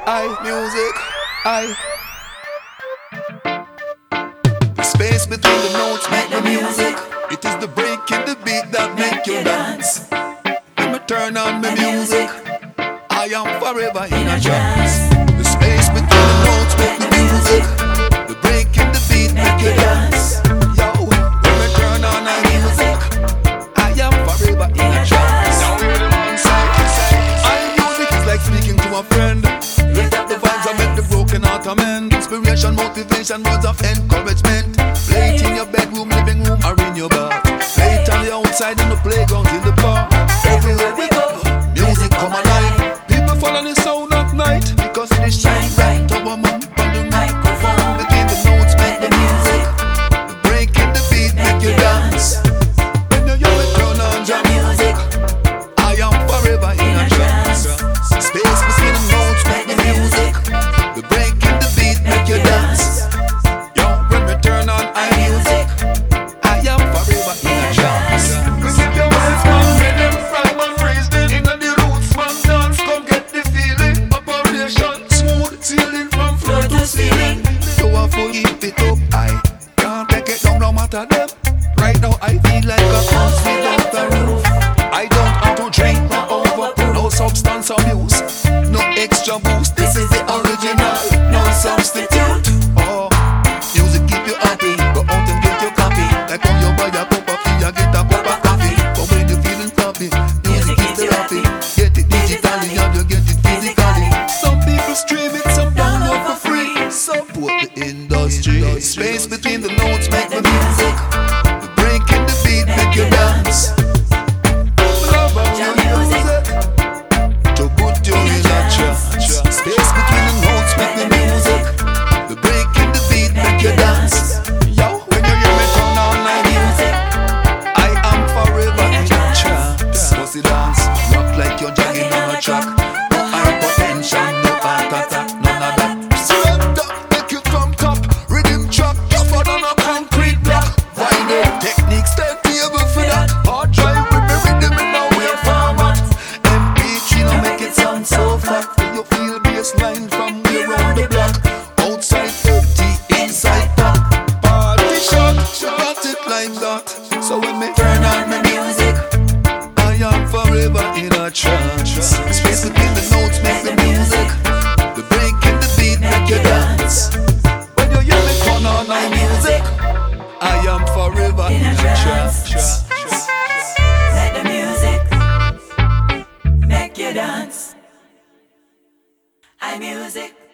music, the space between the notes make the music. It is the break in the beat that make you dance. When me turn on my music, I am forever in a trance. The space between the notes make the music. The break in the beat make you dance. Yo, when me turn on my music, I am forever in a trance. Now hear the man say, music is like speaking to a friend. Lift up the vibes and make the broken heart amend. Inspiration, motivation, words of encouragement. Play it in your bedroom, living room, or in your bar. Play it on the outside, in the playground, in the park. Everywhere we go, music come alive. People follow the sound at night because it is shine bright. Our mom on the microphone. Between the notes make the music. The break in the beat make you dance. When you hear it turn on your music, I am forever in a trance. Space between the notes make the music. The break in the beat make you dance. Yo, when we turn on our music, I am forever in a trance. Cause if your voice comes rhythm from and freeze them in the roots man dance, come get the feeling. Operation smooth sailing from floor to ceiling. You are full keep it up, I can't take it down no matter them. Right now I feel like a house without a roof. I don't have to drink no overproof, no substance abuse, no extra boost. This is the original, no substitute. Oh, music keep you happy. Go out and get your copy. Like when you buy a cup of tea, you get a cup of coffee. But when you're feeling floppy, music is therapy. Get it digitally and you get it physically. Some people stream it, some download for free. Support the industry. Space between the notes make the music. The break in the beat make you dance. Love how you use it to put you in a trance. Space between the notes make the music. The break in the beat make you dance. Yo, when you hear me turn on my music, I am forever in a trance. Pussy dance, rock like you're jogging on a track. No hypertension, no heart attack, none of that. Surrender, make you come top. Rhythm track, tougher than a concrete block. Vinyl techniques, step table for that. Hard drive with the rhythm in a way format. MP3 now make it sound so fat. You feel bassline from way round the block. Outside 30, inside pop. Party shot, got it like that. So when me turn on my music, I am forever in a trance. Space between the notes make the music. The break in the beat make you dance. When you hear me turn on my music, I am forever in a trance. Let the music make you dance. I music.